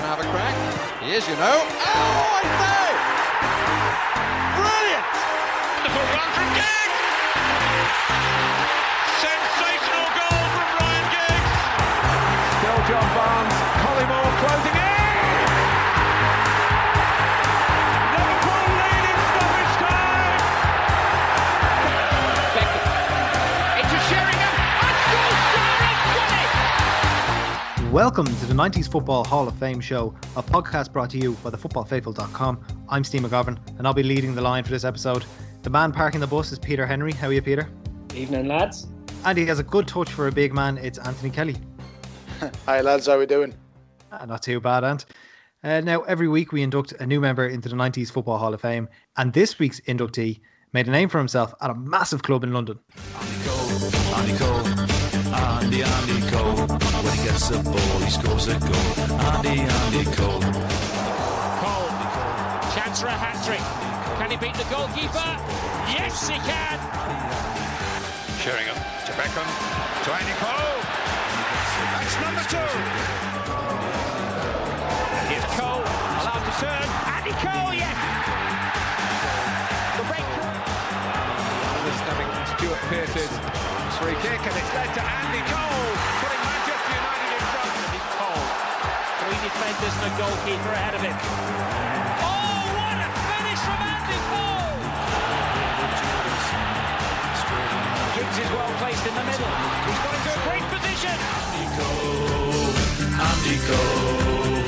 have a crack. He is, you know. Oh, I say! Brilliant! Wonderful run from Giggs! Sensational goal from Ryan Giggs! Still John Barnes, Collymore closing in! Liverpool lead in stoppage time! Beckham into Sheringham, and Solskjaer has won it! Welcome to the 90s Football Hall of Fame show, a podcast brought to you by thefootballfaithful.com. I'm Steve McGovern and I'll be leading the line for this episode. The man parking the bus is Peter Henry. How are you, Peter? Evening, lads. And he has a good touch for a big man. It's Anthony Kelly. Hi lads, how are we doing? Not too bad, Ant. Now, every week we induct a new member into the 90s Football Hall of Fame, and this week's inductee made a name for himself at a massive club in London. Andy Cole. When he gets the ball, he scores a goal. Andy Cole. Cole, chance for a hat-trick. Can he beat the goalkeeper? Yes, he can! Sheringham to Beckham to Andy Cole. That's number 2. Here's Cole, allowed to turn. Andy Cole, yes! The breakthrough. Understanding from Stuart Pearce's free kick, and it's led to Andy Cole, putting Manchester United in front. Andy Cole. 3 defenders and a goalkeeper ahead of him. Oh, what a finish from Andy Cole! Giggs is well placed in the middle. He's got into a great position. Andy Cole.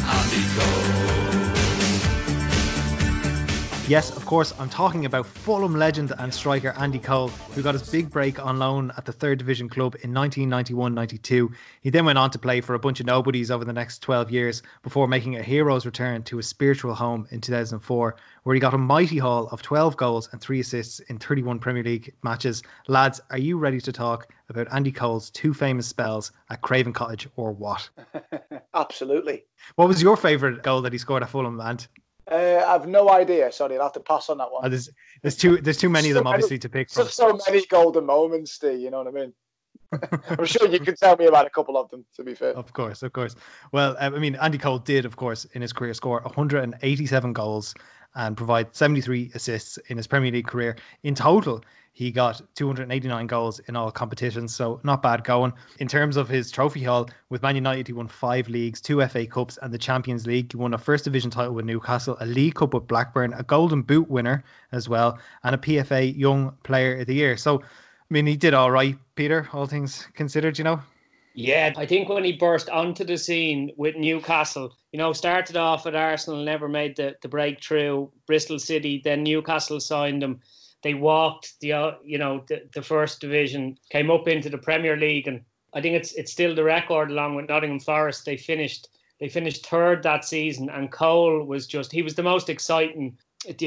Yes, of course, I'm talking about Fulham legend and striker Andy Cole, who got his big break on loan at the 3rd Division club in 1991-92. He then went on to play for a bunch of nobodies over the next 12 years before making a hero's return to his spiritual home in 2004, where he got a mighty haul of 12 goals and 3 assists in 31 Premier League matches. Lads, are you ready to talk about Andy Cole's 2 famous spells at Craven Cottage, or what? Absolutely. What was your favourite goal that he scored at Fulham, Ant? I've no idea. Sorry, I'll have to pass on that one. There's too many of them, obviously, to pick from. So many golden moments, Steve, you know what I mean? I'm sure you can tell me about a couple of them, to be fair. Of course. Well, I mean, Andy Cole did, of course, in his career score 187 goals and provide 73 assists in his Premier League career. In total, he got 289 goals in all competitions, so not bad going. In terms of his trophy haul, with Man United, he won 5 leagues, 2 FA Cups and the Champions League. He won a First Division title with Newcastle, a League Cup with Blackburn, a Golden Boot winner as well, and a PFA Young Player of the Year. So, I mean, he did all right, Peter, all things considered, you know? Yeah, I think when he burst onto the scene with Newcastle, started off at Arsenal, never made the breakthrough, Bristol City, then Newcastle signed him. They walked the First Division, came up into the Premier League, and I think it's still the record along with Nottingham Forest. They finished 3rd that season, and Cole was he was the most exciting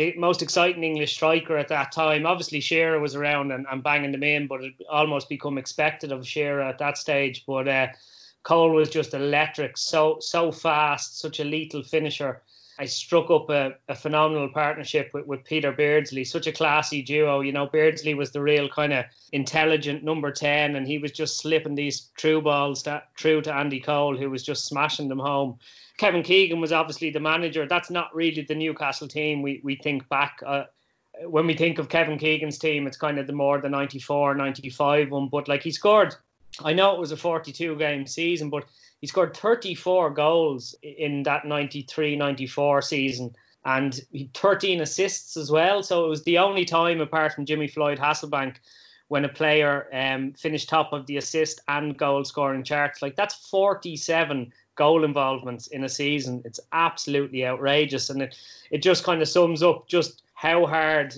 English striker at that time. Obviously, Shearer was around and banging them in, but it almost become expected of Shearer at that stage. But Cole was just electric, so fast, such a lethal finisher. I struck up a phenomenal partnership with Peter Beardsley, such a classy duo. Beardsley was the real kind of intelligent number 10, and he was just slipping these through balls through to Andy Cole, who was just smashing them home. Kevin Keegan was obviously the manager. That's not really the Newcastle team we think back. When we think of Kevin Keegan's team, it's kind of the 94-95 one. But he scored, I know it was a 42-game season, but he scored 34 goals in that 93-94 season, and he had 13 assists as well. So it was the only time, apart from Jimmy Floyd Hasselbank, when a player finished top of the assist and goal scoring charts. That's 47 goal involvements in a season. It's absolutely outrageous, and it just kind of sums up just how hard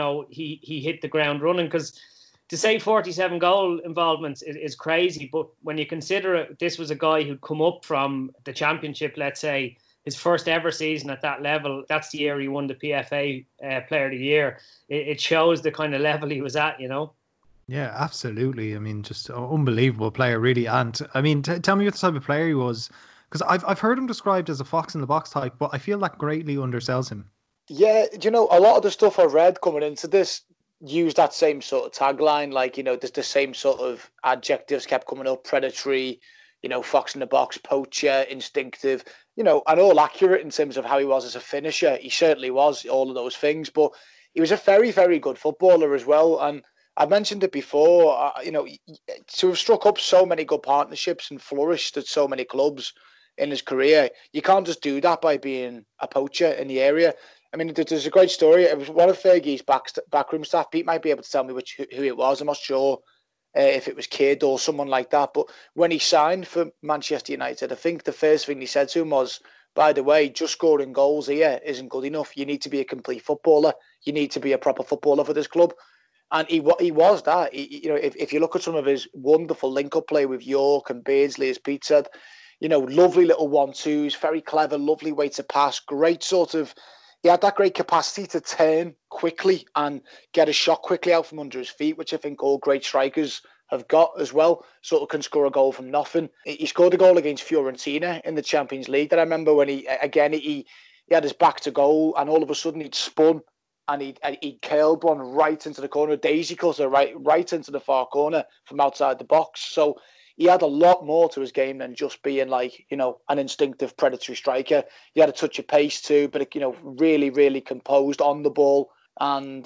he hit the ground running, because to say 47 goal involvements is crazy, but when you consider it, this was a guy who'd come up from the Championship, let's say, his first ever season at that level. That's the year he won the PFA Player of the Year. It shows the kind of level he was at, Yeah, absolutely. I mean, just an unbelievable player, really. And I mean, tell me what type of player he was, because I've heard him described as a fox in the box type, but I feel that greatly undersells him. Yeah, a lot of the stuff I've read coming into this use that same sort of tagline, there's the same sort of adjectives kept coming up: predatory, fox in the box, poacher, instinctive, and all accurate in terms of how he was as a finisher. He certainly was all of those things, but he was a very, very good footballer as well. And I mentioned it before, to have struck up so many good partnerships and flourished at so many clubs in his career, you can't just do that by being a poacher in the area. I mean, there's a great story. It was one of Fergie's backroom staff. Pete might be able to tell me who it was. I'm not sure if it was Kidd or someone like that. But when he signed for Manchester United, I think the first thing he said to him was, by the way, just scoring goals here isn't good enough. You need to be a complete footballer. You need to be a proper footballer for this club. And he was that. If you look at some of his wonderful link-up play with York and Beardsley, as Pete said, lovely little 1-2s, very clever, lovely way to pass, great he had that great capacity to turn quickly and get a shot quickly out from under his feet, which I think all great strikers have got as well. Sort of can score a goal from nothing. He scored a goal against Fiorentina in the Champions League that I remember when he had his back to goal and all of a sudden he'd spun and he curled one right into the corner, daisy cutter right into the far corner from outside the box. So he had a lot more to his game than just being an instinctive predatory striker. He had a touch of pace too, but really, really composed on the ball. And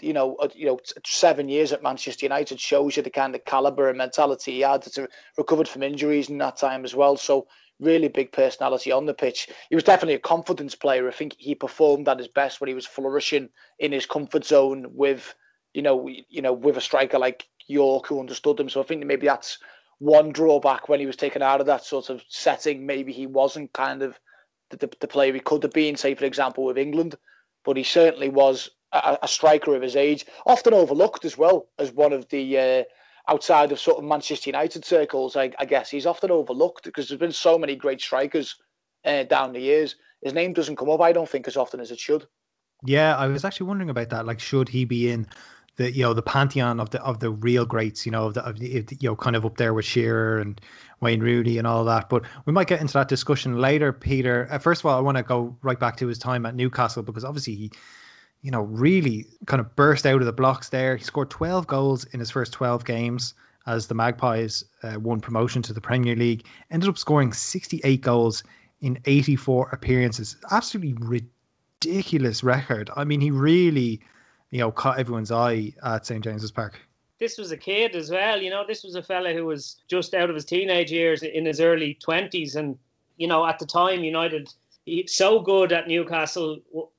7 years at Manchester United shows you the kind of caliber and mentality he had. To recovered from injuries in that time as well. So really big personality on the pitch. He was definitely a confidence player. I think he performed at his best when he was flourishing in his comfort zone with a striker like York who understood him. So I think maybe that's one drawback when he was taken out of that sort of setting. Maybe he wasn't kind of the player he could have been, say, for example, with England. But he certainly was a striker of his age, often overlooked as well as one of the, outside of sort of Manchester United circles, I guess. He's often overlooked because there's been so many great strikers down the years. His name doesn't come up, I don't think, as often as it should. Yeah, I was actually wondering about that. Like, should he be in the pantheon of the real greats, kind of up there with Shearer and Wayne Rooney and all that. But we might get into that discussion later, Peter. First of all, I want to go right back to his time at Newcastle because obviously he, really kind of burst out of the blocks there. He scored 12 goals in his first 12 games as the Magpies won promotion to the Premier League. Ended up scoring 68 goals in 84 appearances. Absolutely ridiculous record. I mean, he really caught everyone's eye at St. James's Park. This was a kid as well. This was a fella who was just out of his teenage years in his early 20s. And, at the time, United, so good at Newcastle,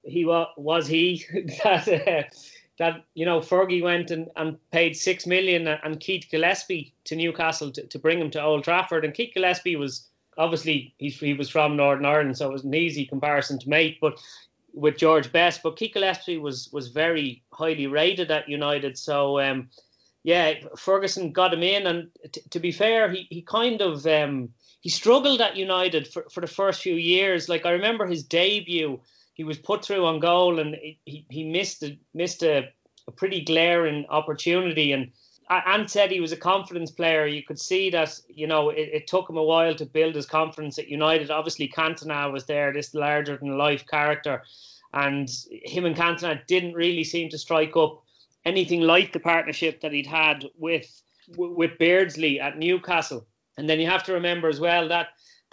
that Fergie went and paid $6 million and Keith Gillespie to Newcastle to bring him to Old Trafford. And Keith Gillespie was, obviously, he was from Northern Ireland, so it was an easy comparison to make. But with George Best, but Keith Gillespie was very highly rated at United. So, Ferguson got him in. And to be fair, he kind of he struggled at United for the first few years. Like, I remember his debut, he was put through on goal and he missed a pretty glaring opportunity. And Ant said he was a confidence player. You could see that, it took him a while to build his confidence at United. Obviously, Cantona was there, this larger-than-life character. And him and Cantona didn't really seem to strike up anything like the partnership that he'd had with Beardsley at Newcastle. And then you have to remember as well that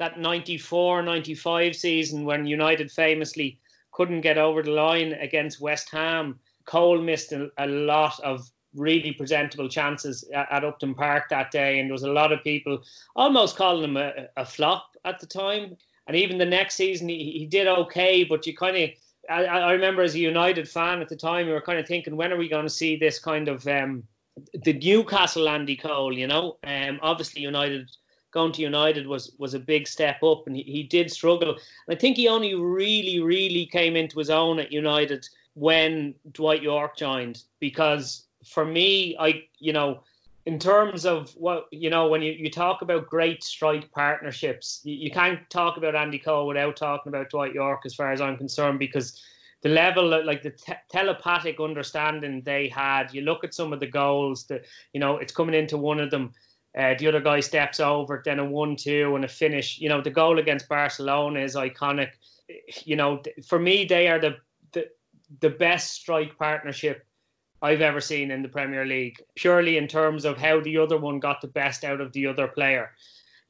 94-95 season when United famously couldn't get over the line against West Ham. Cole missed a lot of really presentable chances at Upton Park that day, and there was a lot of people almost calling him a flop at the time. And even the next season he did okay, but you kind of, I remember as a United fan at the time, we were kind of thinking, when are we going to see this kind of the Newcastle Andy Cole? Obviously going to United was a big step up, and he did struggle. And I think he only really, really came into his own at United when Dwight Yorke joined, because for me, in terms of what, when you talk about great strike partnerships, you can't talk about Andy Cole without talking about Dwight Yorke, as far as I'm concerned, because the level, like the telepathic understanding they had. You look at some of the goals that, it's coming into one of them, the other guy steps over, then a 1-2 and a finish. The goal against Barcelona is iconic. For me, they are the best strike partnership I've ever seen in the Premier League, purely in terms of how the other one got the best out of the other player.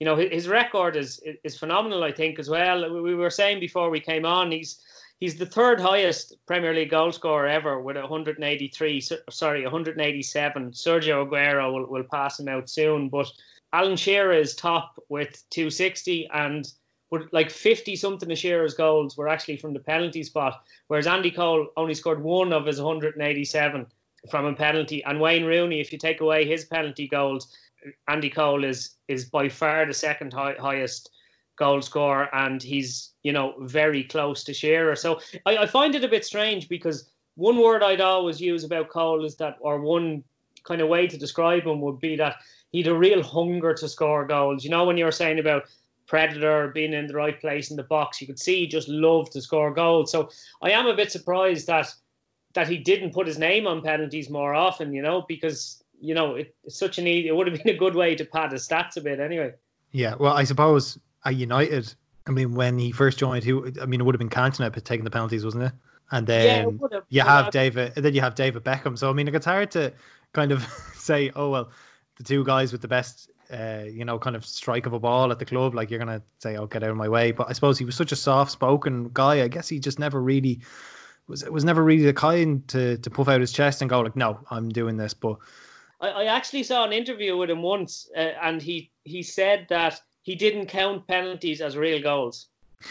you know, his record is phenomenal, I think, as well. We were saying before we came on, he's the third highest Premier League goal scorer ever with 187. Sergio Aguero will pass him out soon, but Alan Shearer is top with 260, and like 50 something of Shearer's goals were actually from the penalty spot, whereas Andy Cole only scored one of his 187 from a penalty. And Wayne Rooney, if you take away his penalty goals, Andy Cole is by far the second highest goal scorer, and he's, you know, very close to Shearer. So I find it a bit strange, because one word I'd always use about Cole is that, or one kind of way to describe him would be that he'd a real hunger to score goals. You know, when you were saying about Predator being in the right place in the box, you could see he just loved to score goals. So I am a bit surprised that he didn't put his name on penalties more often, you know, because, you know, it's such an easy, it would have been a good way to pad his stats a bit anyway. Yeah, well, I suppose at United, I mean, when he first joined, it would have been Cantona taking the penalties, wasn't it? And then you have David Beckham. So I mean, it's hard to kind of say, oh well, the two guys with the best kind of strike of a ball at the club, like, you're going to say, oh, get out of my way. But I suppose he was such a soft-spoken guy. I guess he just never really was never really the kind to puff out his chest and go like, no, I'm doing this. But I actually saw an interview with him once, and he said that he didn't count penalties as real goals.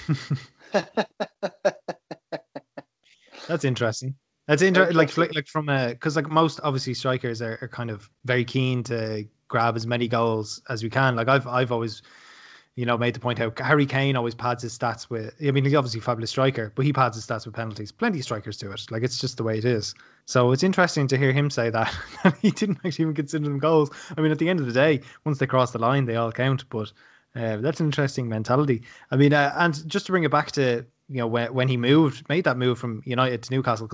That's interesting. That's interesting. Like from because like most obviously strikers are kind of very keen to grab as many goals as we can. Like I've always, you know, made the point how Harry Kane always pads his stats with. I mean, he's obviously a fabulous striker, but he pads his stats with penalties. Plenty of strikers do it. Like, it's just the way it is. So it's interesting to hear him say that he didn't actually even consider them goals. I mean, at the end of the day, once they cross the line, they all count. But that's an interesting mentality. I mean, and just to bring it back to, you know, when he made that move from United to Newcastle,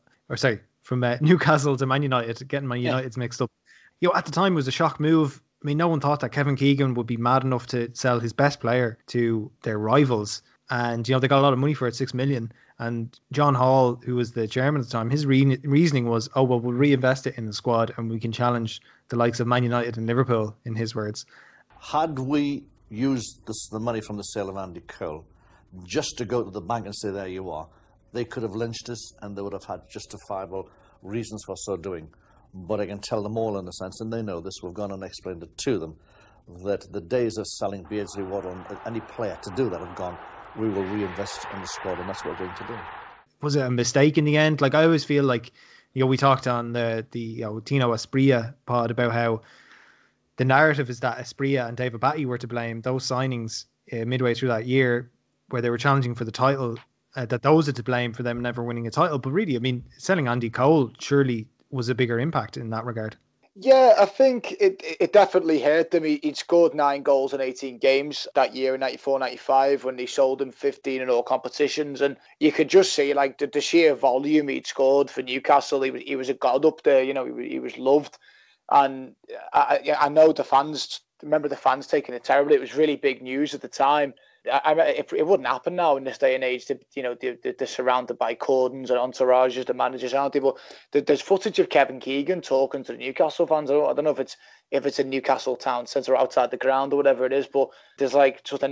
from Newcastle to Man United, getting Man United's mixed up. You know, at the time it was a shock move. I mean, no one thought that Kevin Keegan would be mad enough to sell his best player to their rivals. And, you know, they got a lot of money for it, 6 million. And John Hall, who was the chairman at the time, his reasoning was, oh, well, we'll reinvest it in the squad and we can challenge the likes of Man United and Liverpool, in his words. Had we used the money from the sale of Andy Cole just to go to the bank and say, there you are, they could have lynched us and they would have had justifiable reasons for so doing. But I can tell them all, in a sense, and they know this, we've gone and explained it to them, that the days of selling Beardsley, Waddle, and any player to do that have gone. We will reinvest in the squad, and that's what we're going to do. Was it a mistake in the end? Like, I always feel like, you know, we talked on the Tino Asprilla pod about how the narrative is that Asprilla and David Batty were to blame. Those signings midway through that year, where they were challenging for the title, that those are to blame for them never winning a title. But really, I mean, selling Andy Cole surely was a bigger impact in that regard. Yeah, I think it definitely hurt them. He'd scored 9 goals in 18 games that year in 94-95 when they sold him 15 in all competitions. And you could just see, like, the sheer volume he'd scored for Newcastle. He was a god up there, you know, he was loved. And I know the fans, remember the fans taking it terribly. It was really big news at the time. It wouldn't happen now in this day and age. They're surrounded by cordons and entourages, the managers, aren't they? But there's footage of Kevin Keegan talking to the Newcastle fans. I don't know if it's a Newcastle town centre outside the ground or whatever it is, but there's like sort of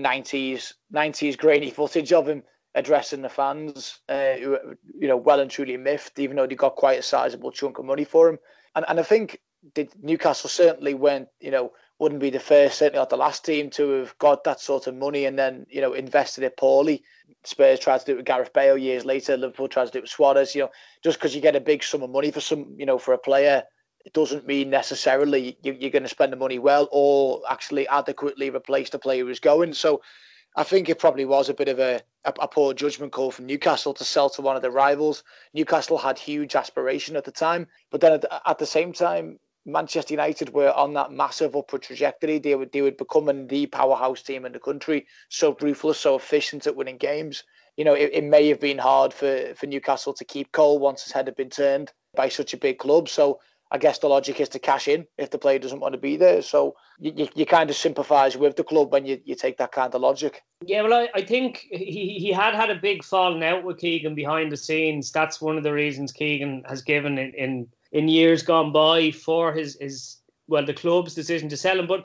90s grainy footage of him addressing the fans, who, you know, well and truly miffed, even though they got quite a sizable chunk of money for him. And I think Newcastle certainly wouldn't be the first, certainly not the last team to have got that sort of money and then, you know, invested it poorly. Spurs tried to do it with Gareth Bale years later. Liverpool tried to do it with Suarez. You know, just because you get a big sum of money for a player, it doesn't mean necessarily you're going to spend the money well or actually adequately replace the player who's going. So I think it probably was a bit of a poor judgment call from Newcastle to sell to one of their rivals. Newcastle had huge aspiration at the time, but then at the same time, Manchester United were on that massive upward trajectory. They would become the powerhouse team in the country, so ruthless, so efficient at winning games. You know, it may have been hard for Newcastle to keep Cole once his head had been turned by such a big club. So I guess the logic is to cash in if the player doesn't want to be there. So you kind of sympathise with the club when you take that kind of logic. Yeah, well, I think he had a big falling out with Keegan behind the scenes. That's one of the reasons Keegan has given in years gone by for the club's decision to sell him. But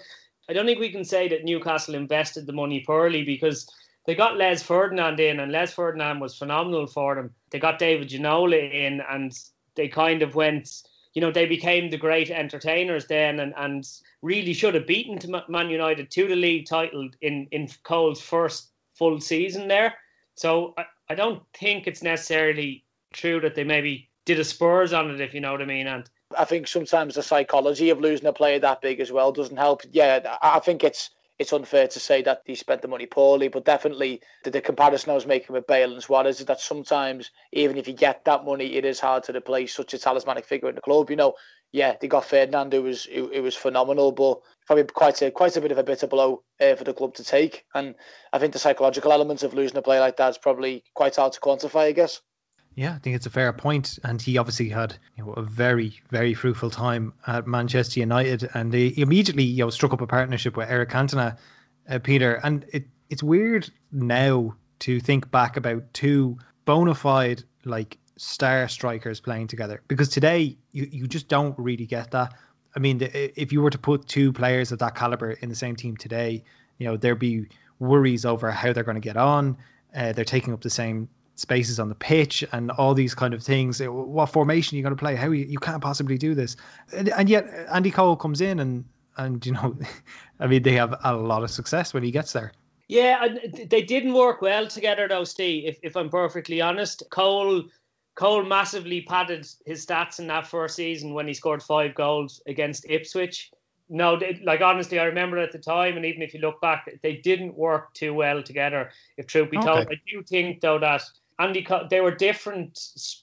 I don't think we can say that Newcastle invested the money poorly, because they got Les Ferdinand in, and Les Ferdinand was phenomenal for them. They got David Ginola in, and they kind of went, they became the great entertainers then, and really should have beaten Man United to the league title in Cole's first full season there. So I don't think it's necessarily true that they maybe did a Spurs on it, if you know what I mean. And I think sometimes the psychology of losing a player that big as well doesn't help. Yeah, I think it's unfair to say that he spent the money poorly, but definitely the comparison I was making with Bale and Suarez is that sometimes, even if you get that money, it is hard to replace such a talismanic figure in the club. Yeah, they got Ferdinand, who was phenomenal, but probably quite a bit of a bitter blow for the club to take. And I think the psychological elements of losing a player like that is probably quite hard to quantify, I guess. Yeah, I think it's a fair point. And he obviously had a very, very fruitful time at Manchester United, and they immediately struck up a partnership with Eric Cantona, Peter. And it's weird now to think back about two bona fide star strikers playing together, because today you just don't really get that. I mean, if you were to put two players of that caliber in the same team today, there'd be worries over how they're going to get on. They're taking up the same spaces on the pitch and all these kind of things. What formation are you going to play? How you can't possibly do this. And yet Andy Cole comes in and I mean, they have a lot of success when he gets there. Yeah, they didn't work well together though, Steve, if I'm perfectly honest. Cole massively padded his stats in that first season when he scored 5 goals against Ipswich. No, honestly, I remember at the time, and even if you look back, they didn't work too well together, if truth be told. I do think, though, that they were different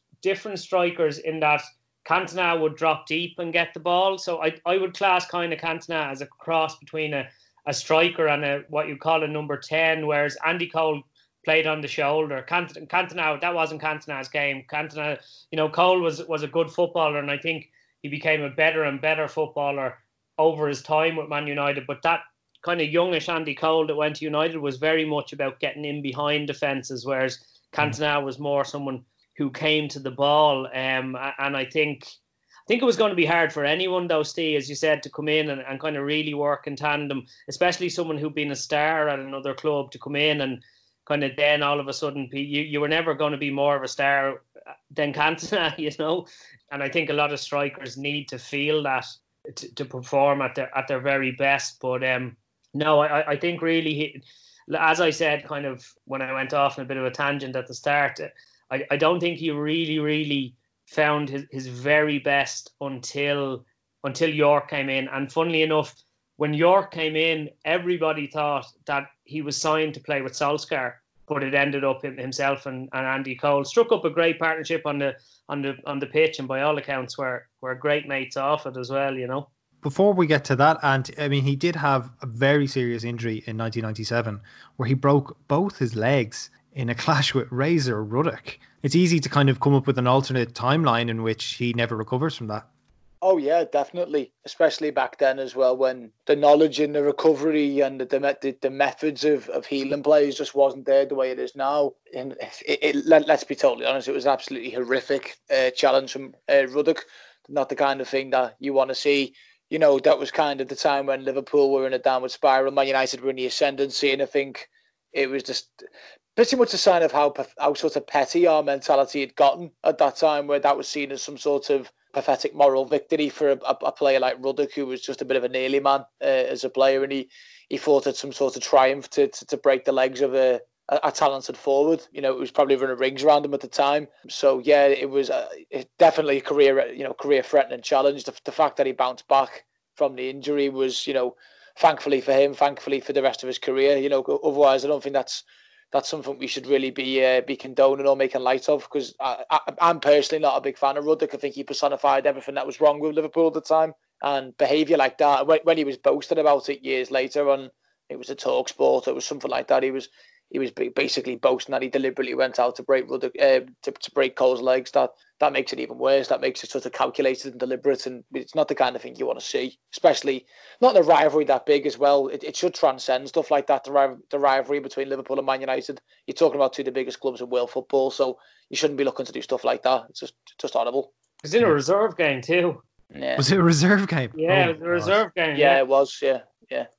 strikers in that Cantona would drop deep and get the ball. So I would class kind of Cantona as a cross between a striker and what you call a number 10, whereas Andy Cole played on the shoulder. Cantona, that wasn't Cantona's game. Cantona, Cole was a good footballer, and I think he became a better and better footballer over his time with Man United. But that kind of youngish Andy Cole that went to United was very much about getting in behind defences, whereas Cantona was more someone who came to the ball. And I think it was going to be hard for anyone, though, Steve, as you said, to come in and kind of really work in tandem, especially someone who'd been a star at another club, to come in and kind of then all of a sudden you were never going to be more of a star than Cantona, And I think a lot of strikers need to feel that to perform at their very best. But no, I think really, as I said, kind of when I went off on a bit of a tangent at the start, I don't think he really, really found his very best until York came in. And funnily enough, when York came in, everybody thought that he was signed to play with Solskjaer, but it ended up himself and Andy Cole struck up a great partnership on the pitch, and by all accounts were great mates off it as well, Before we get to that, and I mean, he did have a very serious injury in 1997 where he broke both his legs in a clash with Razor Ruddock. It's easy to kind of come up with an alternate timeline in which he never recovers from that. Oh yeah, definitely. Especially back then as well, when the knowledge in the recovery and the methods of healing players just wasn't there the way it is now. And let's be totally honest, it was an absolutely horrific challenge from Ruddock. Not the kind of thing that you want to see. That was kind of the time when Liverpool were in a downward spiral. Man United were in the ascendancy, and I think it was just pretty much a sign of how sort of petty our mentality had gotten at that time, where that was seen as some sort of pathetic moral victory for a player like Ruddock, who was just a bit of a nearly man as a player, and he fought at some sort of triumph to break the legs of a talented forward. It was probably running rings around him at the time. So yeah, it was definitely a career threatening challenge. The fact that he bounced back from the injury was, thankfully for him, thankfully for the rest of his career. Otherwise I don't think that's something we should really be condoning or making light of, because I'm personally not a big fan of Ruddock. I think he personified everything that was wrong with Liverpool at the time, and behaviour like that. When he was boasting about it years later on, it was a TalkSport, it was something like that. He was basically boasting that he deliberately went out to break Ruddock, to break Cole's legs. That makes it even worse. That makes it sort of calculated and deliberate, and it's not the kind of thing you want to see, especially not in a rivalry that big as well. It should transcend stuff like that, the rivalry between Liverpool and Man United. You're talking about two of the biggest clubs in world football, so you shouldn't be looking to do stuff like that. It's just horrible. It was in a reserve game too. Yeah. Was it a reserve game? Yeah, it was a reserve game. Yeah, it was, yeah.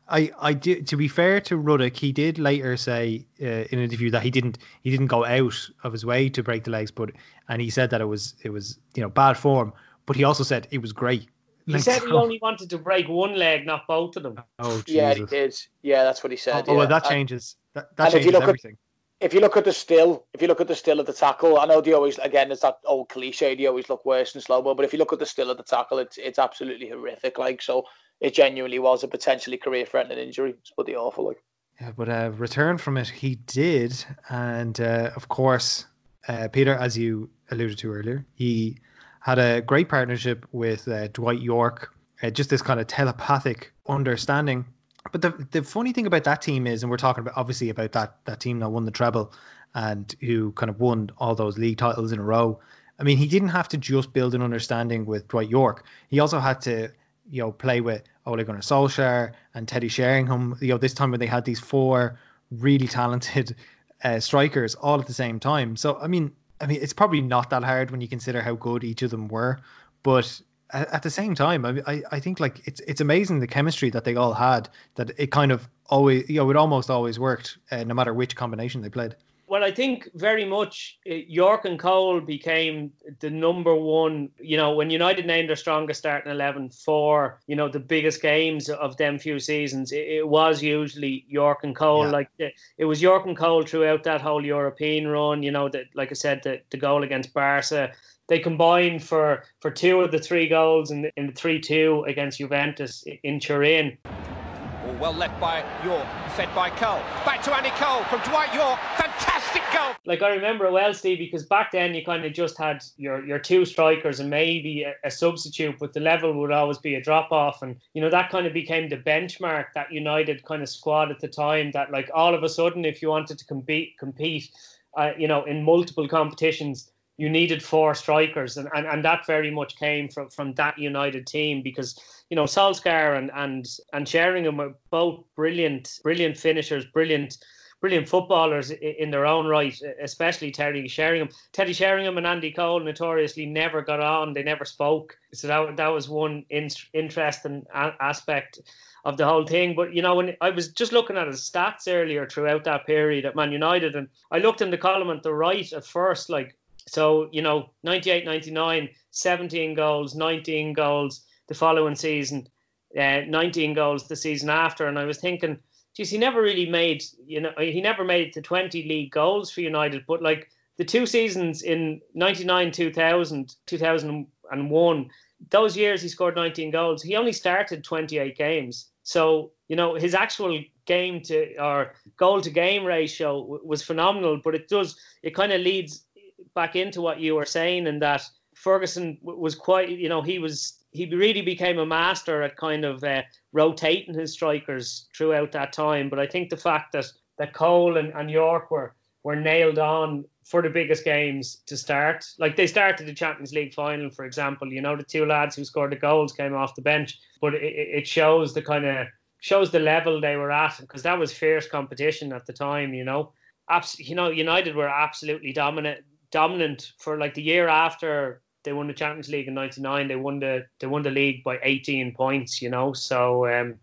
I did. To be fair to Ruddock, he did later say in an interview that he didn't go out of his way to break the legs, and he said that it was bad form. But he also said it was great. He said he only wanted to break one leg, not both of them. Oh, Jesus. Yeah, he did. Yeah, that's what he said. Well, that changes. That changes everything. If you look at the still of the tackle, I know they always, again, it's that old cliche, they always look worse in slow-mo, but if you look at the still of the tackle, it's absolutely horrific. So it genuinely was a potentially career-threatening injury. It's pretty awful. Yeah, but return from it, he did. And of course, Peter, as you alluded to earlier, he had a great partnership with Dwight Yorke, just this kind of telepathic understanding. But the funny thing about that team is, and we're talking about obviously about that team that won the treble and who kind of won all those league titles in a row. I mean, he didn't have to just build an understanding with Dwight Yorke. He also had to, play with Ole Gunnar Solskjaer and Teddy Sheringham. This time when they had these 4 really talented strikers all at the same time. So I mean, it's probably not that hard when you consider how good each of them were, but at the same time, I think like it's amazing the chemistry that they all had, that it kind of always, it almost always worked no matter which combination they played. Well, I think very much Yorke and Cole became the number one, when United named their strongest starting 11 for, the biggest games of them few seasons, it was usually Yorke and Cole. Yeah. It was Yorke and Cole throughout that whole European run, like I said, the goal against Barca. They combined for 2 of the 3 goals in the 3-2 against Juventus in Turin. Well left by Yorke, fed by Cole. Back to Andy Cole from Dwight Yorke. Fantastic goal! I remember it well, Steve, because back then you kind of just had your 2 strikers and maybe a substitute, but the level would always be a drop-off. And, that kind of became the benchmark, that United kind of squad at the time, that all of a sudden, if you wanted to compete, in multiple competitions, you needed 4 strikers, and that very much came from that United team, because Solskjaer and Sheringham were both brilliant finishers, brilliant footballers in their own right, especially Teddy Sheringham. Teddy Sheringham and Andy Cole notoriously never got on; they never spoke. So that was one interesting aspect of the whole thing. But when I was just looking at his stats earlier throughout that period at Man United, and I looked in the column at the right at first, 98-99, 17 goals, 19 goals the following season, 19 goals the season after. And I was thinking, geez, he never really made, he never made the 20 league goals for United. But the 2 seasons in 99, 2000, 2001, those years he scored 19 goals. He only started 28 games. So, his actual goal to game ratio was phenomenal. But it kind of leads back into what you were saying, and that Ferguson was quite, he really became a master at kind of rotating his strikers throughout that time. But I think the fact that Cole and Yorke were nailed on for the biggest games to start, they started the Champions League final, for example, the 2 lads who scored the goals came off the bench, but it shows the level they were at, because that was fierce competition at the time. United were absolutely dominant for the year after they won the Champions League in '99. They won the league by 18 points. So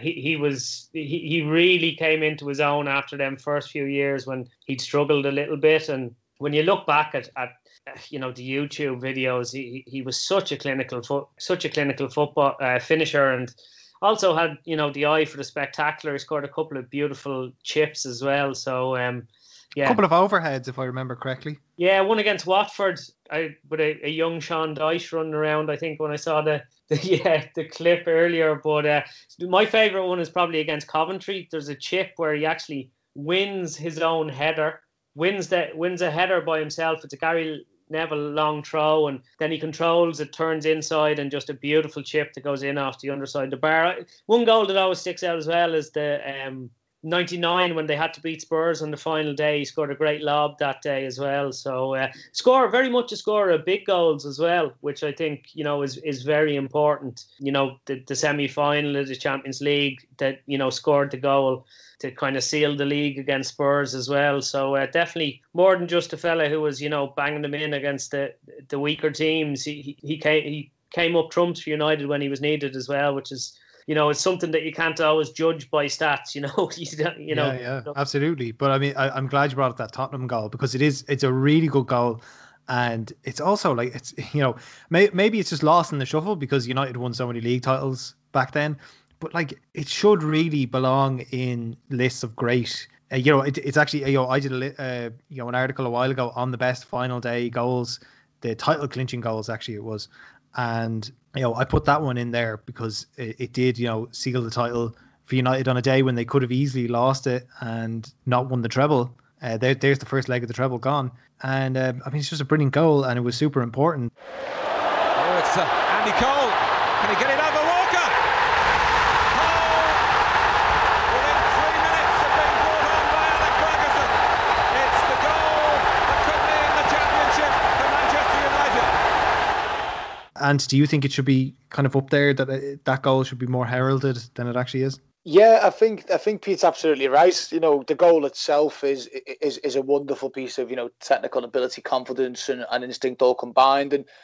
he really came into his own after them first few years when he'd struggled a little bit. And when you look back at the YouTube videos, he was such a clinical football finisher, and also had the eye for the spectacular. He scored a couple of beautiful chips as well. So a couple of overheads, if I remember correctly. Yeah, one against Watford, with a young Sean Dyche running around, I think, when I saw the clip earlier. But my favourite one is probably against Coventry. There's a chip where he actually wins his own header, wins a header by himself. It's a Gary Neville long throw, and then he controls it, turns inside, and just a beautiful chip that goes in off the underside of the bar. One goal that always sticks out as well is the 99 when they had to beat Spurs on the final day. He scored a great lob that day as well. So very much a scorer of big goals as well, which I think is very important. The semi-final of the Champions League that scored the goal to kind of seal the league against Spurs as well. So definitely more than just a fella who was banging them in against the weaker teams. He came up trumps for United when he was needed as well, which is it's something that you can't always judge by stats. Yeah, absolutely. But I mean, I'm glad you brought up that Tottenham goal, because it's a really good goal. And it's also like, it's, maybe it's just lost in the shuffle because United won so many league titles back then, but like it should really belong in lists of great. It's actually, I did an article a while ago on the best final day goals, the title clinching goals actually it was, and I put that one in there because it did seal the title for United on a day when they could have easily lost it and not won the treble. There's the first leg of the treble gone. And I mean, it's just a brilliant goal, and it was super important. Oh, it's Andy Cole. Can he get it over Walker? Cole, within 3 minutes of being brought on by Alex Ferguson. It's the goal that could be in the championship for Manchester United. And do you think it should be kind of up there, that goal should be more heralded than it actually is? Yeah, I think Pete's absolutely right. The goal itself is a wonderful piece of technical ability, confidence, and instinct all combined. And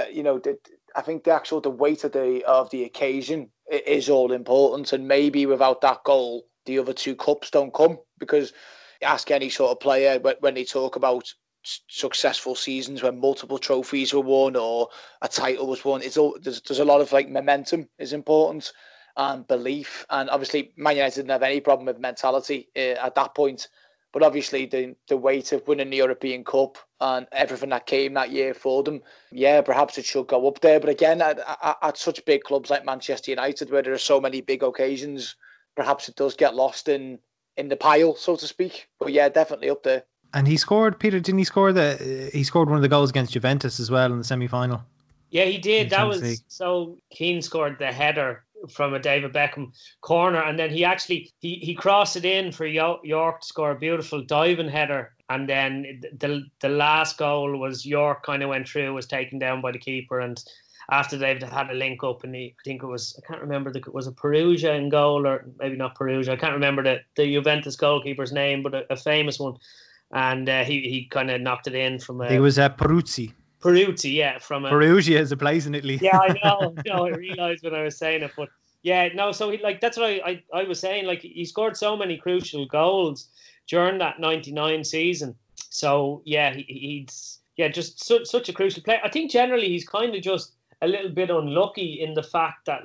I think the weight of the occasion is all important. And maybe without that goal, the other two cups don't come, because ask any sort of player when they talk about successful seasons when multiple trophies were won or a title was won. There's a lot of like momentum is important. And belief, and obviously Man United didn't have any problem with mentality at that point, but obviously the weight of winning the European Cup and everything that came that year for them, perhaps it should go up there. But again, at such big clubs like Manchester United, where there are so many big occasions, perhaps it does get lost in the pile, so to speak. But yeah, definitely up there. And he scored, Peter, didn't he score he scored one of the goals against Juventus as well in the semi-final? Yeah, he did. That was so Keane scored the header from a David Beckham corner, and then he crossed it in for York to score a beautiful diving header, and then the last goal was York kind of went through, was taken down by the keeper, and after they've had a link up, and I think it was, I can't remember, it was a Perugia in goal, or maybe not Perugia, I can't remember the Juventus goalkeeper's name, but a famous one, and he kind of knocked it in from it was Peruzzi. Peruzzi, yeah, from Perugia is a place in Italy. Yeah, I know. No, I realised when I was saying it, but yeah, no. So that's what I was saying. Like, he scored so many crucial goals during that '99 season. So yeah, he's just such a crucial player. I think generally he's kind of just a little bit unlucky in the fact that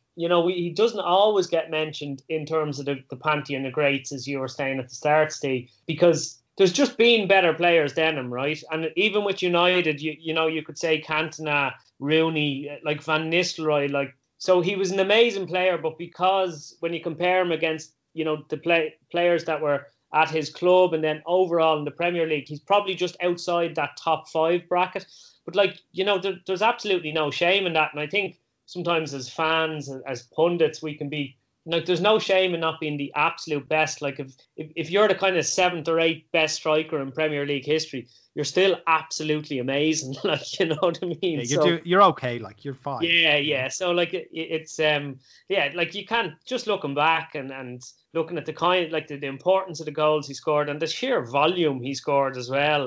he doesn't always get mentioned in terms of the pantheon of greats, as you were saying at the start, Steve, because there's just been better players than him, right? And even with United, you could say Cantona, Rooney, like Van Nistelrooy, so he was an amazing player, but because when you compare him against, the players that were at his club and then overall in the Premier League, he's probably just outside that top 5 bracket. But there's absolutely no shame in that. And I think sometimes as fans, as pundits, we can be, there's no shame in not being the absolute best. Like if you're the kind of 7th or 8th best striker in Premier League history, you're still absolutely amazing. You know what I mean? Yeah, you're okay. You're fine. Yeah. So it's you can't, just looking back and looking at the kind, the importance of the goals he scored and the sheer volume he scored as well,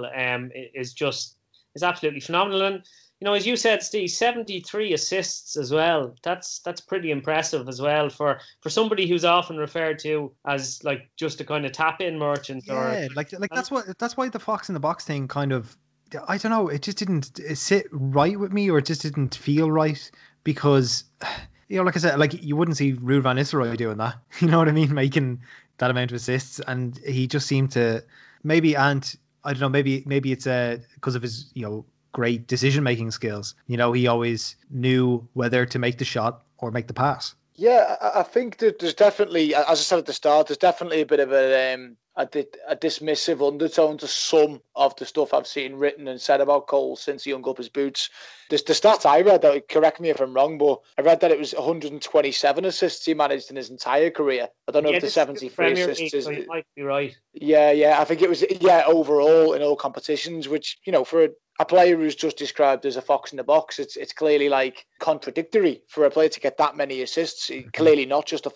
is absolutely phenomenal. And as you said, Steve, 73 assists as well. That's pretty impressive as well for somebody who's often referred to as just a kind of tap-in merchant. Yeah, that's why the Fox in the Box thing kind of, I don't know, it just didn't sit right with me, or it just didn't feel right, because like I said, you wouldn't see Ruud van Nistelrooy doing that. You know what I mean? Making that amount of assists, and he just seemed to maybe I don't know, maybe it's because of his great decision-making skills. He always knew whether to make the shot or make the pass. Yeah, I think that there's definitely, as I said at the start, there's definitely a bit of a dismissive undertone to some of the stuff I've seen written and said about Cole since he hung up his boots. The stats I read, correct me if I'm wrong, but I read that it was 127 assists he managed in his entire career. I don't know if the 73 assists is... So you might be right. Yeah, I think it was, overall in all competitions, which, for a player who's just described as a fox in the box, it's clearly contradictory for a player to get that many assists. Clearly not just a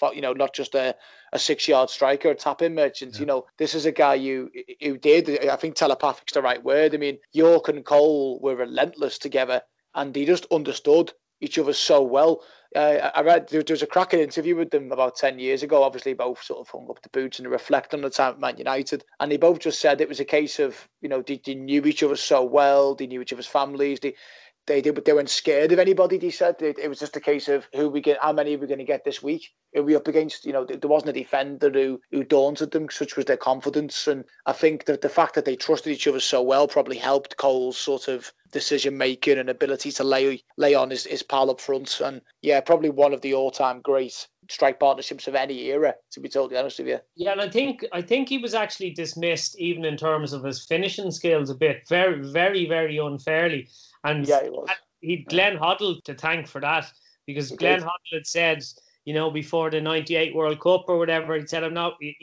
6-yard striker, a tap-in merchant. Yeah. This is a guy who did, I think telepathic's the right word. I mean, York and Cole were relentless together, and they just understood each other so well. I read there was a cracking interview with them about 10 years ago. Obviously, both sort of hung up the boots and reflect on the time at Man United. And they both just said it was a case of, they knew each other so well. They knew each other's families. They weren't scared of anybody. They said it was just a case of how many are we going to get this week? Who are we up against? There wasn't a defender who daunted them. Such was their confidence, and I think that the fact that they trusted each other so well probably helped Cole's sort of decision making and ability to lay on his pal up front. And yeah, probably one of the all-time great strike partnerships of any era, to be totally honest with you. Yeah, and I think he was actually dismissed even in terms of his finishing skills a bit, very, very, very unfairly. And yeah, he was. He'd Glenn Hoddle to thank for that, because Glenn Hoddle had said, before the '98 World Cup or whatever, he said,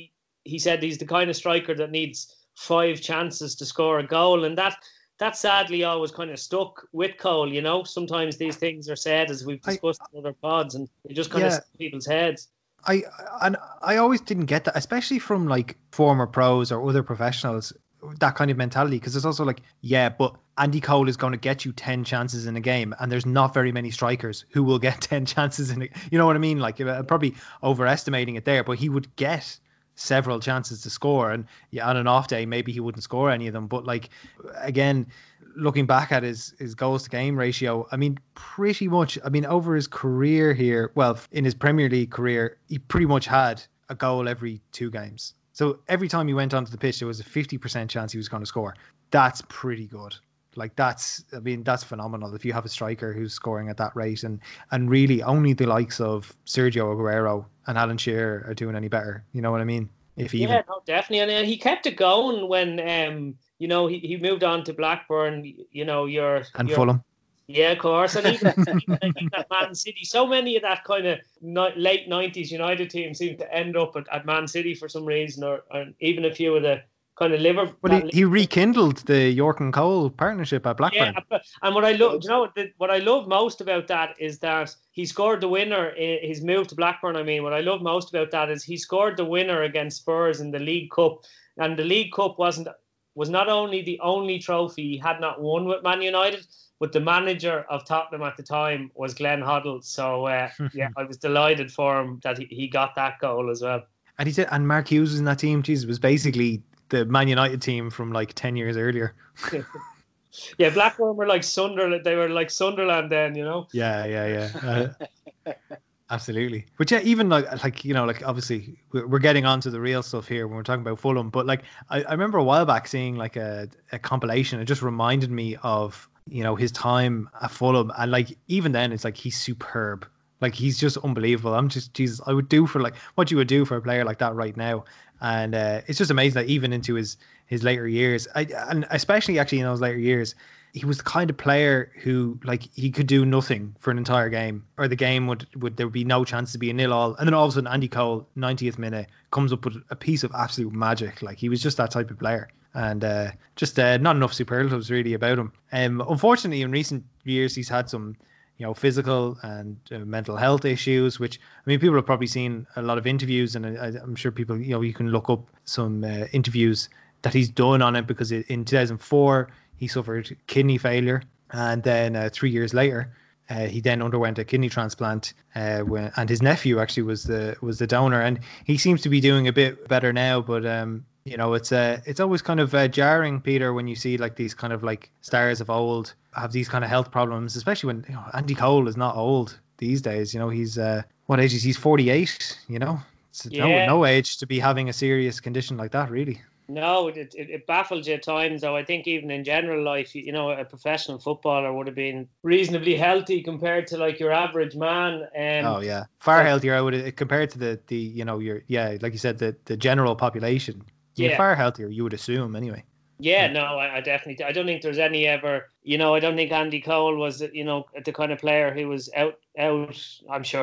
he said he's the kind of striker that needs 5 chances to score a goal, and that sadly always kind of stuck with Cole. Sometimes these things are said, as we've discussed in other pods, and they just kind of stick in people's heads. I always didn't get that, especially from like former pros or other professionals, that kind of mentality, because it's also like, but Andy Cole is going to get you 10 chances in a game, and there's not very many strikers who will get 10 chances in a, you know what I mean? Like, probably overestimating it there, but he would get several chances to score, and on an off day maybe he wouldn't score any of them. But like, again, looking back at his goals to game ratio, I mean, pretty much, over his career here, well, in his Premier League career, he pretty much had a goal every 2 games. So every time he went onto the pitch, there was a 50% chance he was going to score. That's pretty good. Like, that's phenomenal if you have a striker who's scoring at that rate. And really only the likes of Sergio Aguero and Alan Shearer are doing any better. You know what I mean? No, definitely. And he kept it going when, he moved on to Blackburn, Fulham. Yeah, of course. And even at Man City, so many of that kind of late 90s United team seem to end up at Man City for some reason, or even a few of the kind of Liverpool. But he rekindled the York and Cole partnership at Blackburn. Yeah, and what I love, what I love most about that is that he scored the winner in his move to Blackburn. What I love most about that is he scored the winner against Spurs in the League Cup, and the League Cup was not only the only trophy he had not won with Man United, but the manager of Tottenham at the time was Glenn Hoddle. So, I was delighted for him that he got that goal as well. And he said, and Mark Hughes was in that team. Jesus, was basically the Man United team from like 10 years earlier. Yeah, Blackburn were like Sunderland. They were like Sunderland then, Yeah. Absolutely. But yeah, even like obviously we're getting onto the real stuff here when we're talking about Fulham. But like, I remember a while back seeing like a compilation. It just reminded me of, his time at Fulham, and like even then it's like he's superb. Like, he's just unbelievable. I'm just, Jesus, I would do for like what you would do for a player like that right now. And it's just amazing that even into his later years, and especially actually in those later years, he was the kind of player who, like, he could do nothing for an entire game, or the game would there would be no chance to be a 0-0, and then all of a sudden Andy Cole, 90th minute, comes up with a piece of absolute magic. Like, he was just that type of player. And just not enough superlatives really about him. Unfortunately, in recent years, he's had some, physical and mental health issues, which, people have probably seen a lot of interviews, and I'm sure people, you can look up some interviews that he's done on it, because in 2004, he suffered kidney failure. And then 3 years later, he then underwent a kidney transplant, and his nephew actually was the donor. And he seems to be doing a bit better now, but it's always kind of jarring, Peter, when you see like these kind of like stars of old have these kind of health problems, especially when Andy Cole is not old these days. He's what age is he? He's 48. It's no age to be having a serious condition like that, really. No, it baffles you at times, though. I think even in general life, a professional footballer would have been reasonably healthy compared to like your average man. Far healthier. I would, compared to the like you said, the general population. Far healthier, you would assume, anyway. Yeah, no, I definitely. I don't think there's any ever. I don't think Andy Cole was, the kind of player who was out. I'm sure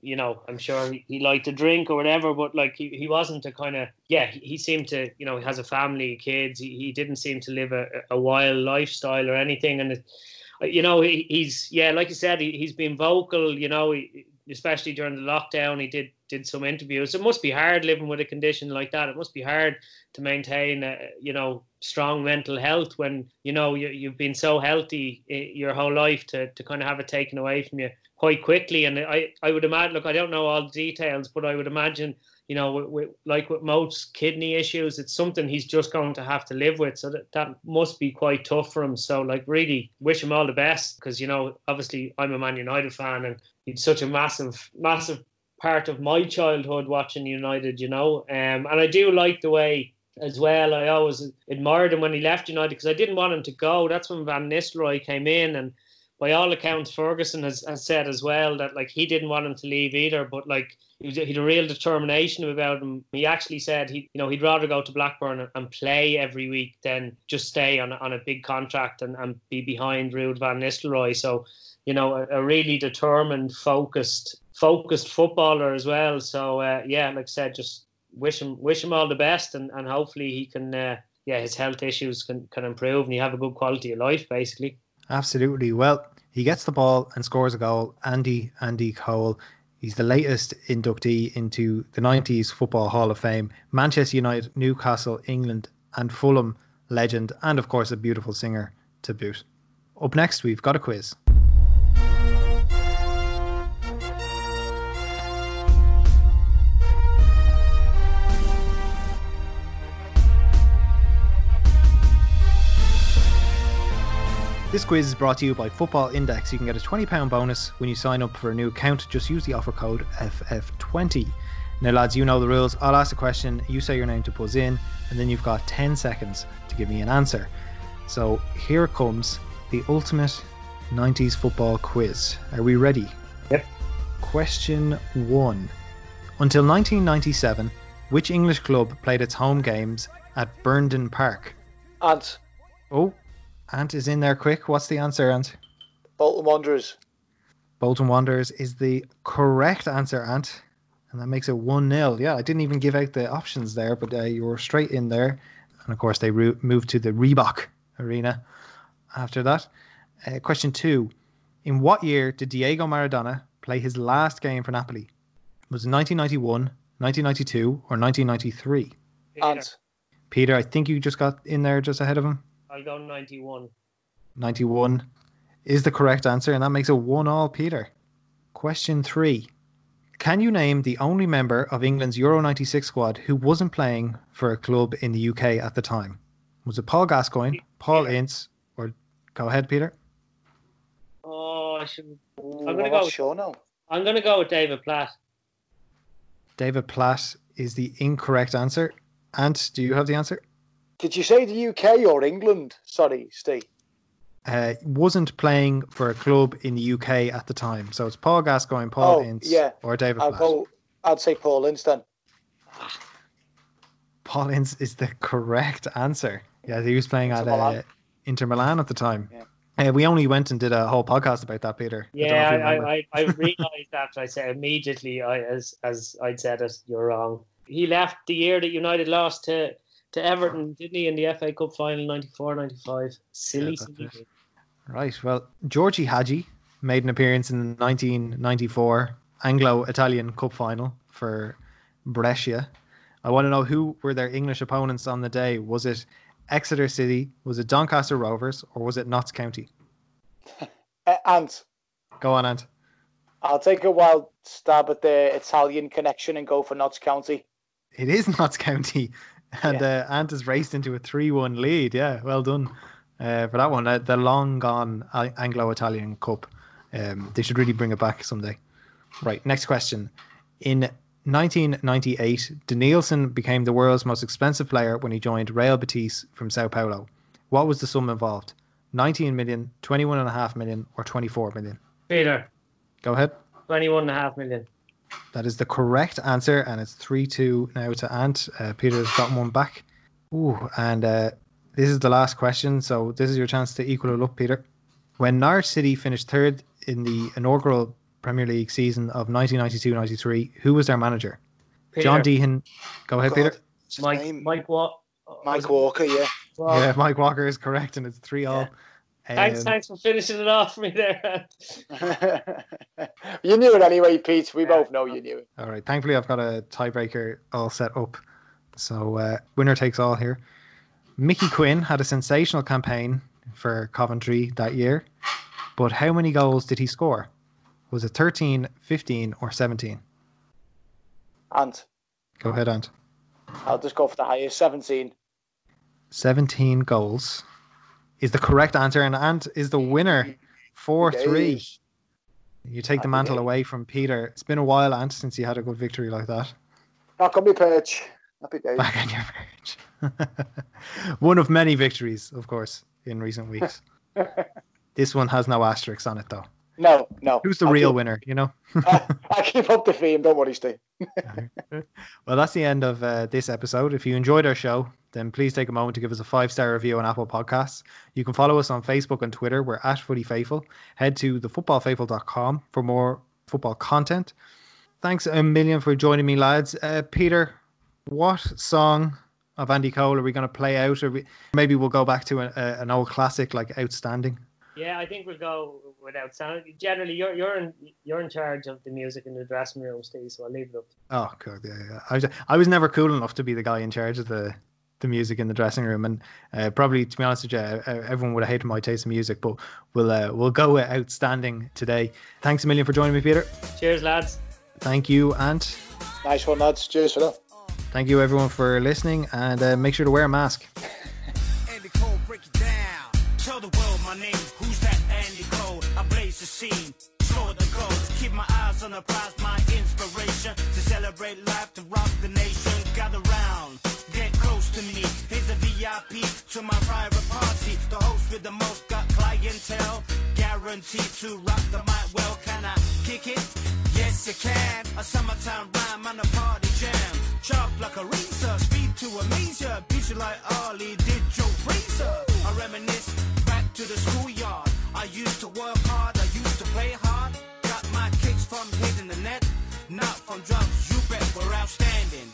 he liked to drink or whatever, but like he wasn't a kind of. Yeah, he seemed to. He has a family, kids. He didn't seem to live a wild lifestyle or anything, and he's like you said, he's been vocal. especially during the lockdown, he did some interviews. It must be hard living with a condition like that. It must be hard to maintain, strong mental health when, you've been so healthy your whole life to kind of have it taken away from you quite quickly. And I would imagine, look, I don't know all the details, but I would imagine, with most kidney issues, it's something he's just going to have to live with. So that must be quite tough for him. So, really wish him all the best, because, obviously I'm a Man United fan, and he's such a massive, massive part of my childhood watching United, and I do like the way as well. I always admired him when he left United, because I didn't want him to go. That's when Van Nistelrooy came in, and by all accounts, Ferguson has said as well that he didn't want him to leave either, but he had a real determination about him. He actually said he'd rather go to Blackburn and play every week than just stay on a big contract and be behind Ruud van Nistelrooy. So, a really determined, focused footballer as well. So, like I said, just wish him all the best, and hopefully he can, his health issues can improve and he have a good quality of life, basically. Absolutely. Well, he gets the ball and scores a goal. Andy Cole. He's the latest inductee into the 90s Football Hall of Fame. Manchester United, Newcastle, England and Fulham legend, and of course a beautiful singer to boot. Up next, we've got a quiz. This quiz is brought to you by Football Index. You can get a £20 bonus when you sign up for a new account. Just use the offer code FF20. Now, lads, you know the rules. I'll ask a question, you say your name to buzz in, and then you've got 10 seconds to give me an answer. So here comes the ultimate 90s football quiz. Are we ready? Yep. Question 1. Until 1997, which English club played its home games at Burnden Park? Ant. Oh, Ant is in there quick. What's the answer, Ant? Bolton Wanderers. Bolton Wanderers is the correct answer, Ant. And that makes it 1-0. Yeah, I didn't even give out the options there, but you were straight in there. And of course, they moved to the Reebok Arena after that. Question 2. In what year did Diego Maradona play his last game for Napoli? Was it 1991, 1992, or 1993? Ant. Peter, I think you just got in there just ahead of him. I'll go 91. 91 is the correct answer, and that makes it 1-1, Peter. Question 3. Can you name the only member of England's Euro 96 squad who wasn't playing for a club in the UK at the time? Was it Paul Gascoigne, Paul Ince, or... Go ahead, Peter. Oh, I should... I'm going to go with David Platt. David Platt is the incorrect answer. Ant, do you have the answer? Did you say the UK or England? Sorry, Steve. Wasn't playing for a club in the UK at the time. So it's Paul Gascoigne, Paul Ince, or David Platt. I'd say Paul Ince then. Paul Ince is the correct answer. Yeah, he was playing at Inter Milan at the time. Yeah. We only went and did a whole podcast about that, Peter. Yeah, I realised after I said immediately, as I'd said it, you're wrong. He left the year that United lost to Everton, didn't he, in the FA Cup final 94-95. Silly. Right, well, Georgie Hadji made an appearance in the 1994 Anglo-Italian Cup final for Brescia. I want to know who were their English opponents on the day. Was it Exeter City, was it Doncaster Rovers, or was it Notts County? Ant. Go on, Ant. I'll take a wild stab at the Italian connection and go for Notts County. It is Notts County. And Ant has raced into a 3-1 lead. Yeah, well done for that one. The long gone Anglo-Italian Cup. They should really bring it back someday. Right, next question. In 1998, Denilson became the world's most expensive player when he joined Real Betis from Sao Paulo. What was the sum involved? 19 million, 21.5 million, or 24 million? Peter. Go ahead. 21.5 million. That is the correct answer, and it's 3-2 now to Ant. Peter's gotten one back. Ooh, and this is the last question, so this is your chance to equal it up, Peter. When Norwich City finished third in the inaugural Premier League season of 1992-93, who was their manager? Peter. John Deehan. Go ahead, Peter. Mike Walker, yeah. Yeah, Mike Walker is correct, and it's 3-3. Thanks for finishing it off for me there. You knew it anyway, Pete. We both know you knew it. All right. Thankfully, I've got a tiebreaker all set up. So winner takes all here. Mickey Quinn had a sensational campaign for Coventry that year, but how many goals did he score? Was it 13, 15 or 17? Ant. Go ahead, Ant. I'll just go for the highest, 17. 17 goals is the correct answer, and Ant is the winner. 4-3. You take the mantle away from Peter. It's been a while, Ant, since you had a good victory like that. Back on my perch. Happy days. Back on your perch. One of many victories, of course, in recent weeks. This one has no asterisks on it, though. No. Who's the real winner, you know? I keep up the theme, don't worry, Steve. Well, that's the end of this episode. If you enjoyed our show, then please take a moment to give us a 5-star review on Apple Podcasts. You can follow us on Facebook and Twitter. We're at FootyFaithful. Head to thefootballfaithful.com for more football content. Thanks a million for joining me, lads. Peter, what song of Andy Cole are we going to play out? Or maybe we'll go back to an old classic like Outstanding. Yeah, I think we'll go with Outstanding. Generally, you're in charge of the music in the dressing room, Steve, so I'll leave it up. Oh, God, yeah. I was never cool enough to be the guy in charge of the music in the dressing room, and probably, to be honest with you, everyone would have hated my taste in music, but we'll go with Outstanding today. Thanks a million for joining me, Peter. Cheers, lads. Thank you, Ant. Nice one, lads. Cheers for that. Thank you, everyone, for listening, and make sure to wear a mask. Andy Cole, break it down. Tell the world my name. Who's that Andy Cole? I blaze the scene. Score the goals. Keep my eyes on the prize. My inspiration to celebrate life, to rock the nation. Gather round. Get close to me. Here's a VIP to my private party. The host with the most got clientele. Guaranteed to rock the mic well. Can I kick it? Yes, you can. A summertime rhyme on a party jam. Chop like a razor, speed to amnesia. Beat you like Ollie did Joe Frazier. I reminisce back to the schoolyard. I used to work hard, I used to play hard. Got my kicks from hitting the net, not from drugs. You bet we're outstanding.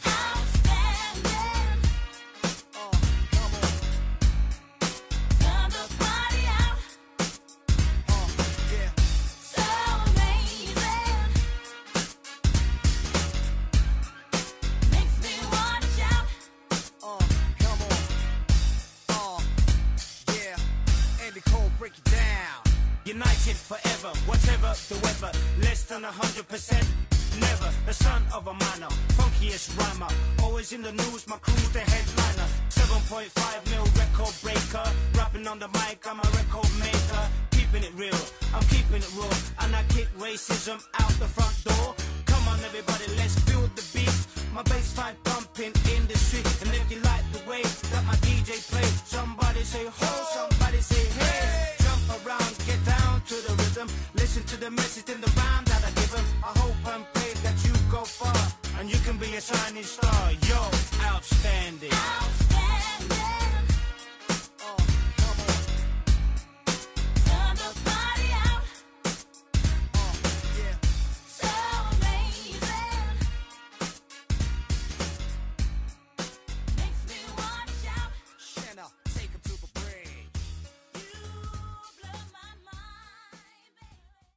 United forever, whatever the weather, less than 100%, never the son of a miner, funkiest rhymer, always in the news, my crew's the headliner, 7.5 mil record breaker, rapping on the mic, I'm a record maker, keeping it real, I'm keeping it raw, and I kick racism out the front door. Come on everybody, let's feel the beat, my bass line pumping in the street, and